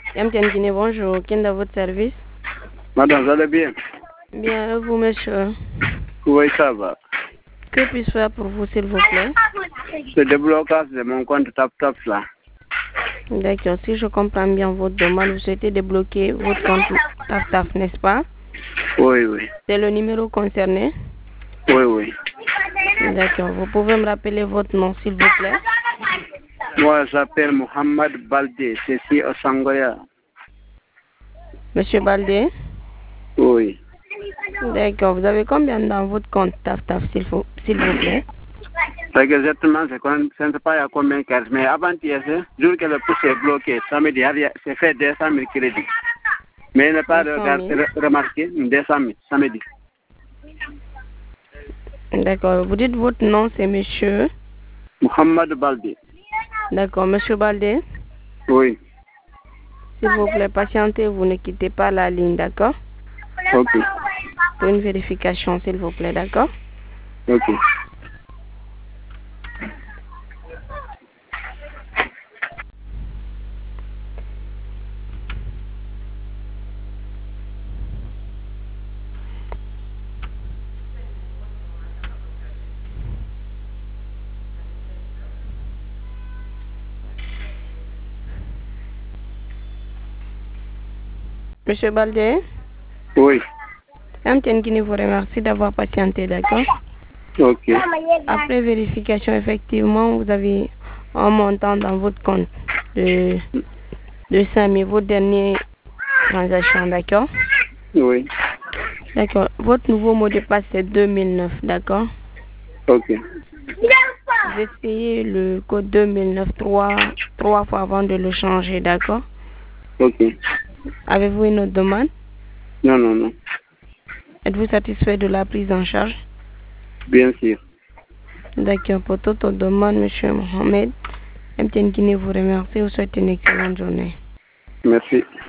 MTN Guinée, bonjour. Qui est dans votre service? Madame, vous allez bien? Bien, vous, monsieur? Oui, ça va. Que puis-je faire pour vous, s'il vous plaît? C'est le déblocage de mon compte TapTap là. D'accord. Si je comprends bien votre demande, vous souhaitez débloquer votre compte TapTap, n'est-ce pas? Oui, oui. C'est le numéro concerné? Oui, oui. D'accord. Vous pouvez me rappeler votre nom, s'il vous plaît? Moi, j'appelle Mohamed Baldé. C'est ici au Sangoya. Monsieur Baldé? Oui. D'accord. Vous avez combien dans votre compte TapTap, s'il vous plaît? C'est exactement, je ne sais pas il y a combien de cartes, mais avant-hier, le jour que le pouce est bloqué, samedi, c'est fait 200 000 crédits. Mais il n'a pas remarqué 200 000 samedi. D'accord. Vous dites votre nom, c'est monsieur? Mohamed Baldé. D'accord. Monsieur Baldé? Oui. S'il vous plaît, patientez, vous ne quittez pas la ligne, d'accord? Ok. Pour une vérification, s'il vous plaît, d'accord? Ok. Monsieur Baldé? Oui. MTN Guinée vous remercie d'avoir patienté, d'accord? Ok. Après vérification, effectivement, vous avez un montant dans votre compte de 5 000, votre dernière transaction, d'accord? Oui. D'accord. Votre nouveau mot de passe, c'est 2009, d'accord? Ok. Vous essayez le code 2009 trois fois avant de le changer, d'accord? Ok. Avez-vous une autre demande? Non, non, non. Êtes-vous satisfait de la prise en charge? Bien sûr. D'accord. Pour toute autre demande, monsieur Mohamed, MTN Guinée vous remercie. Vous souhaite une excellente journée. Merci.